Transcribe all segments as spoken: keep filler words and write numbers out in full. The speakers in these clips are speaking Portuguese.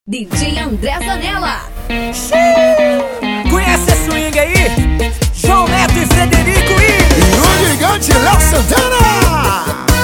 D J André Zanella. Conhece esse swing aí? João Neto e Frederico e... E o gigante Léo Santana.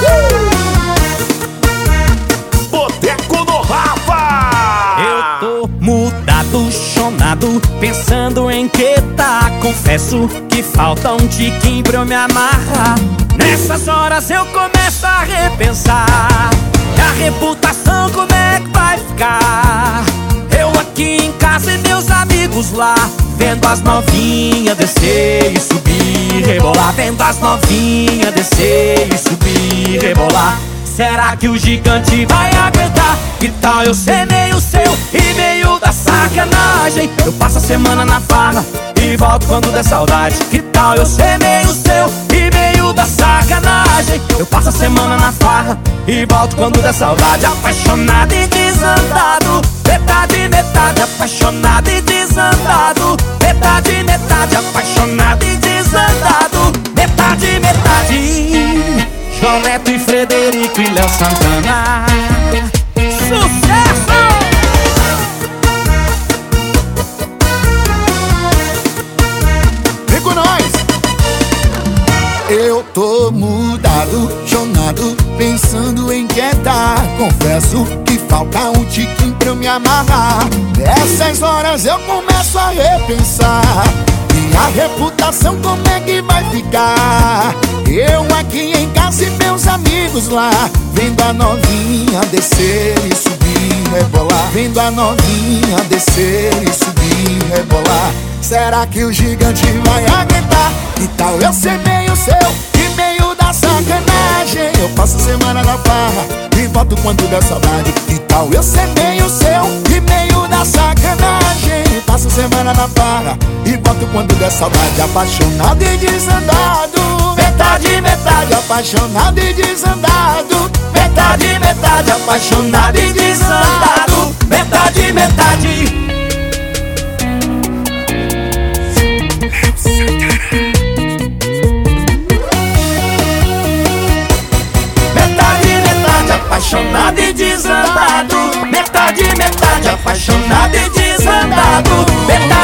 uh! Boteco do Rafa. Eu tô mudado, chonado, pensando em que tá. Confesso que falta um tiquinho pra eu me amarrar. Nessas horas eu começo a repensar. E a reputação como é que vai ficar? Eu aqui em casa e meus amigos lá, vendo as novinhas descer e subir, rebolar. Vendo as novinhas descer e subir, rebolar. Será que o gigante vai aguentar? Que tal eu ser meio seu e meio da sacanagem? Eu passo a semana na farra e volto quando der saudade. Que tal eu ser meio seu e meio da sacanagem? Eu passo a semana na farra e volto quando der saudade. Apaixonado e desandado, metade, metade. Apaixonado e desandado, metade, metade. Apaixonado e desandado, metade, metade. João Neto e Frederico e Léo Santana. Sucesso! Vem com nós! Eu tô mudado, chonado, pensando em quietar. Confesso que falta um tiquinho pra eu me amarrar. Nessas horas eu começo a repensar. E a reputação como é que vai ficar? Eu aqui em casa e meus amigos lá, vendo a novinha descer e subir, rebolar. Vendo a novinha descer e subir, rebolar. Será que o gigante vai aguentar? Que tal eu ser meio seu e meio da sacanagem? Eu passo a semana na farra e volto quando der saudade. Que tal eu ser meio seu e meio da sacanagem? Eu passo a semana na farra e volto quando der saudade. Apaixonado e desandado, metade, metade. Apaixonado e desandado, metade, metade. Apaixonado e desandado, metade, metade. Metade, metade. Apaixonado e desandado, metade, metade. Apaixonado e desandado, metade.